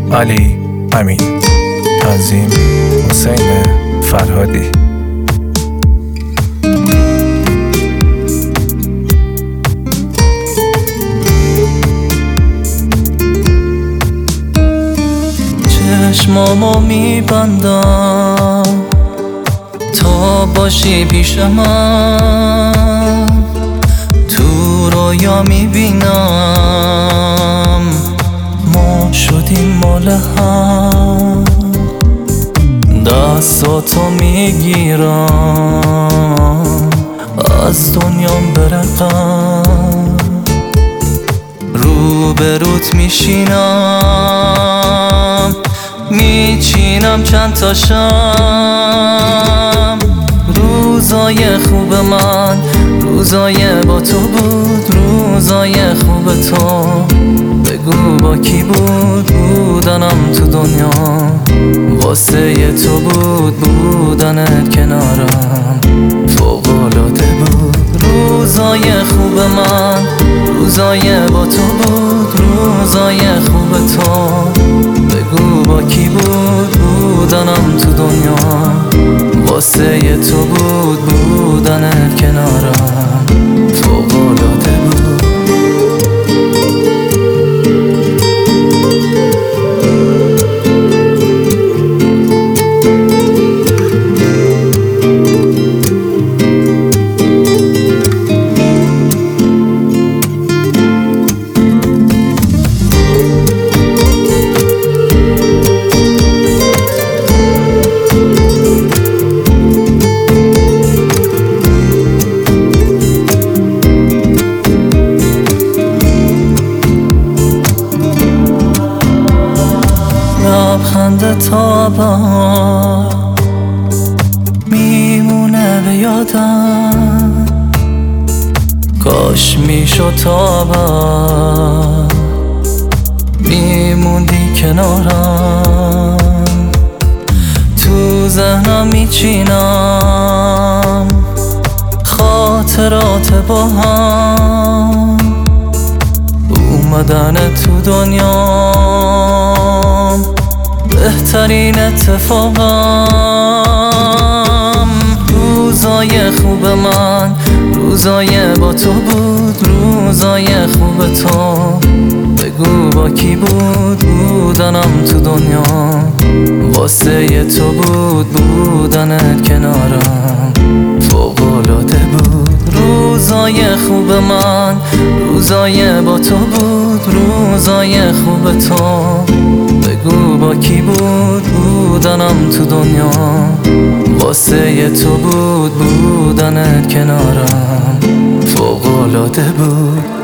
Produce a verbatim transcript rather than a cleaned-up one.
علی امین. تنظیم حسین فرهادی. چشمامو میبندم تا باشی پیش من، تو رویا میبینم ما شدیم مال هم. دستاتو میگیرم از دنیام برقم، رو به روت میشینم میچینم چند تا شم. روزای خوب من روزای با تو بود، روزای خوب تو بگو با کی بود. بودنم تو دنیا واسه تو بود، بودنت کنارم فوق‌العاده بود. روزای خوب من روزای با تو بود، روزای خوب تو بگو با کی بود. بودنم تو دنیا واسه تو بود، بودنت کنارم فوق‌العاده بود. لبخند تا بهار میمونه به یادم، کاش میشد تا بعد میموندی کنارم. تو ذهنم میچینم خاطرات با هم، اومدن تو دنیام بهترین اتفاقم. روزای خوب من روزای با تو بود، روزای خوب تو بگو با کی بود. بودنم تو دنیا واسه تو بود، بودنت کنارم فوق‌العاده بود. روزای خوب من روزای با تو بود، روزای خوب تو بگو با کی بود. بودنم تو دنیا واسه تو بود، بودنت کنارم فوق‌العاده بود.